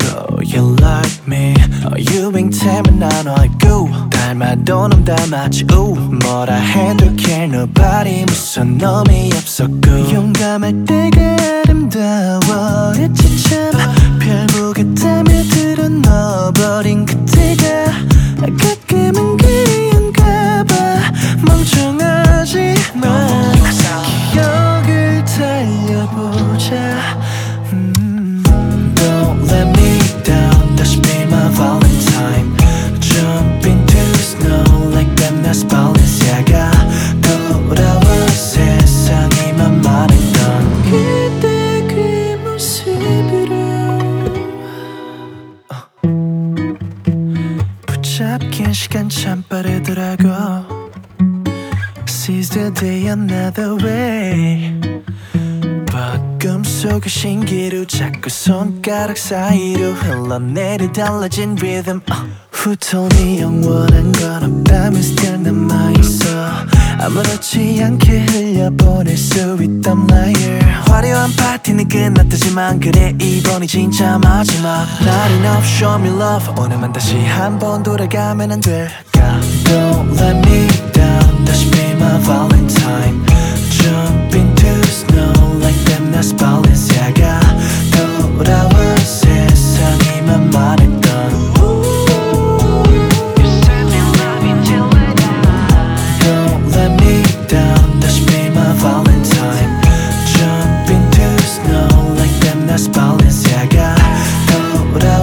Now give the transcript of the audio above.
Oh, you like me 유행템은 안 알고 닮아도 놈 닮았지 뭐라 해도 care nobody 무슨 놈이 없었고 용감할 때가 아름다웠지 참 별무게 땀에 들어 넣어버린 그때가 가끔은 그리운가 봐 멍청하지만 기억을 달려보자 Don't let me down 다시 be my valentine Jump into snow like that that's Balenciaga 돌아와 세상이 만만했던 그때 그 모습으로 붙잡긴 시간 참 빠르더라고 Seize the day another way 꿈속의 신기루 자꾸 손가락 사이로 흘러내려 달라진 리듬 Who told me 영원한 건 없다면 still 남아있어 아무렇지 않게 흘려보낼 수 있던 liar 화려한 파티는 끝났다지만 그래 이번이 진짜 마지막 Not enough show me love 오늘만 다시 한번 돌아가면 안 될까 Don't let me down 다시 be my valentine Jump into snow like that that's Balenciaga 돌아와 세상이 만만했던 Don't let me down 다시 be my valentine Jump into snow like that that's Balenciaga 돌아와